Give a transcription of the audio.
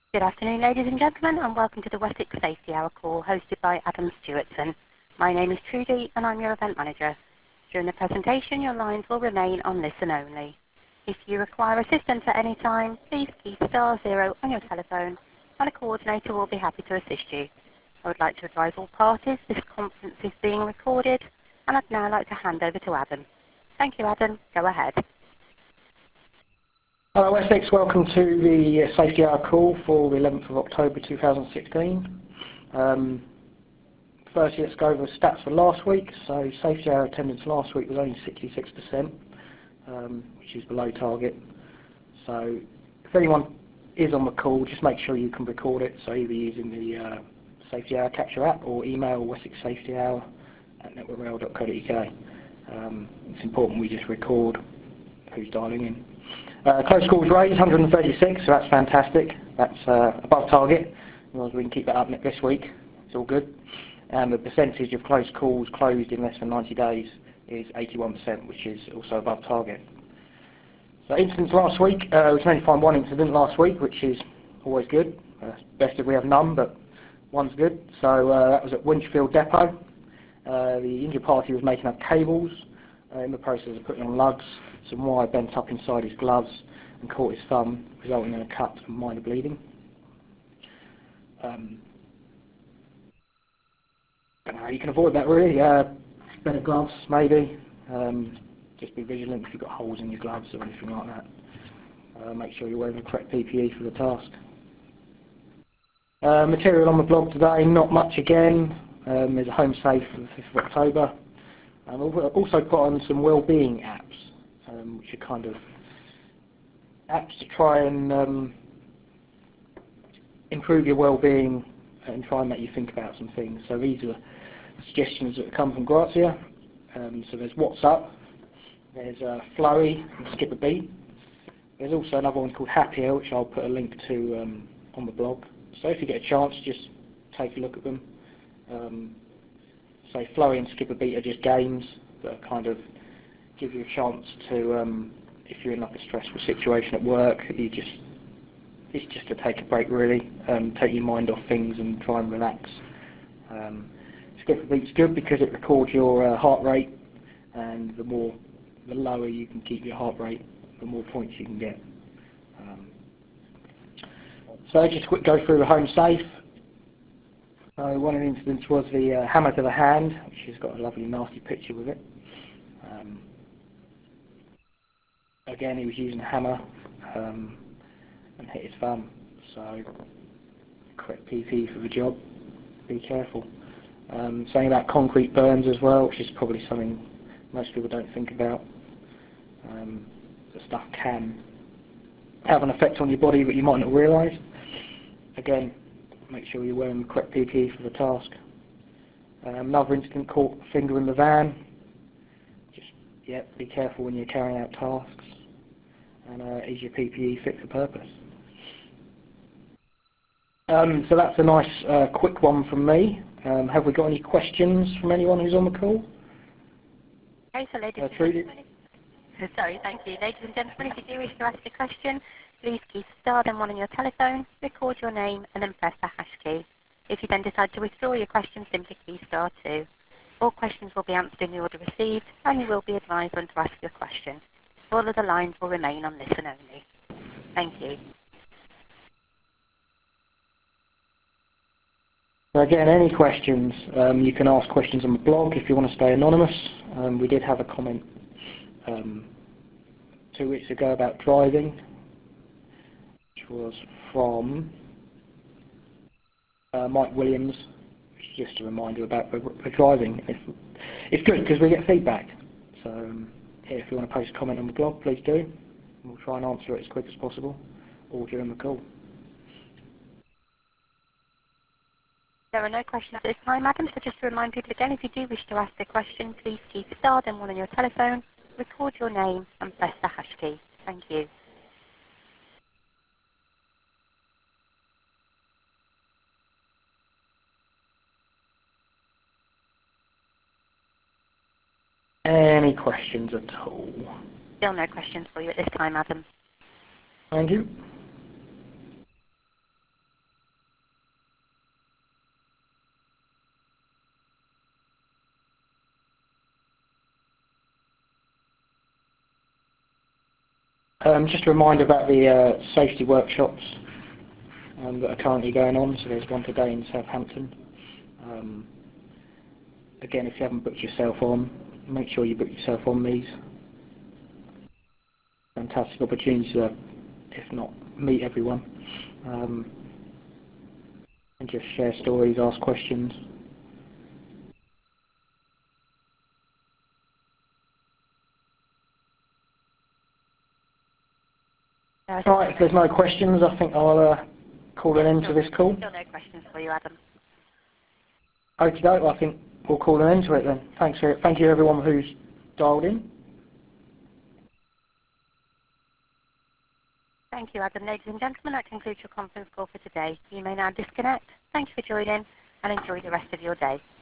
Good afternoon, ladies and gentlemen, and welcome to the Wessex Safety Hour call hosted by Adam Stewartson. My name is Trudy, and I'm your event manager. During the presentation, your lines will remain on listen only. If you require assistance at any time, please key *0 on your telephone, and a coordinator will be happy to assist you. I would like to advise all parties this conference is being recorded, and I'd now like to hand over to Adam. Thank you, Adam. Go ahead. Hello Wessex, welcome to the Safety Hour call for the 11th of October 2016. Firstly, let's go over the stats for last week. So Safety Hour attendance last week was only 66%, which is below target. So if anyone is on the call, just make sure you can record it, so either using the Safety Hour Capture app or email wessexsafetyhour@networkrail.co.uk. It's important we just record who's dialing in. Close calls raised, 136, so that's fantastic. That's above target. As long as we can keep that up this week, it's all good. And the percentage of close calls closed in less than 90 days is 81%, which is also above target. So incidents last week, we can only find one incident last week, which is always good. Best if we have none, but one's good. So that was at Winchfield Depot. The injured party was making up cables in the process of putting on lugs. Some wire bent up inside his gloves and caught his thumb, resulting in a cut and minor bleeding. You can avoid that really. Better gloves, maybe. Just be vigilant if you've got holes in your gloves or anything like that. Make sure you're wearing the correct PPE for the task. Material on the blog today, not much again. There's a home safe for the 5th of October. And we'll also put on some well-being apps, which are kind of apps to try and improve your well-being and try and make you think about some things. So these are suggestions that come from Grazia. So there's WhatsApp, there's Flurry and Skip a Beat. There's also another one called Happier, which I'll put a link to on the blog. So if you get a chance, just take a look at them. So Flurry and Skip a Beat are just games that kind of give you a chance to, if you're in like a stressful situation at work, it's just to take a break really, take your mind off things and try and relax. Skip a Beat's good because it records your heart rate, and the lower you can keep your heart rate, the more points you can get. So just a quick go through the home safe. One of the incidents was the hammer to the hand, which has got a lovely nasty picture with it. Again, he was using a hammer and hit his thumb, so correct PP for the job, be careful. Saying about concrete burns as well, which is probably something most people don't think about. The stuff can have an effect on your body but you might not realise. Again, make sure you're wearing the correct PPE for the task. Another incident, caught a finger in the van. Just, be careful when you're carrying out tasks. And is your PPE fit for purpose? So that's a nice quick one from me. Have we got any questions from anyone who's on the call? Okay, so ladies and gentlemen, sorry, thank you. Ladies and gentlemen, if you do wish to ask a question, please key *1 on your telephone, record your name, and then press the hash key. If you then decide to withdraw your question, simply key *2. All questions will be answered in the order received, and you will be advised when to ask your question. All of the lines will remain on listen only. Thank you. Again, any questions, you can ask questions on the blog if you want to stay anonymous. We did have a comment 2 weeks ago about driving, which was from Mike Williams, which is just a reminder about the driving. It's good because we get feedback. So if you want to post a comment on the blog, please do. We'll try and answer it as quick as possible, or during the call. There are no questions at this time, Adam, so just to remind people again, if you do wish to ask a question, please key *1 on your telephone, record your name, and press the hash key. Thank you. Any questions at all? Still no questions for you at this time, Adam. Thank you. Just a reminder about the safety workshops that are currently going on. So there's one today in Southampton. Again, if you haven't booked yourself on, make sure you book yourself on these. Fantastic opportunity to, if not meet everyone, and just share stories, ask questions. Right, if there's no questions, I think I'll call an end to this call. Still no questions for you, Adam. Okay, I think we'll call an end to it then. Thank you everyone who's dialed in. Thank you, Adam. Ladies and gentlemen, that concludes your conference call for today. You may now disconnect. Thank you for joining and enjoy the rest of your day.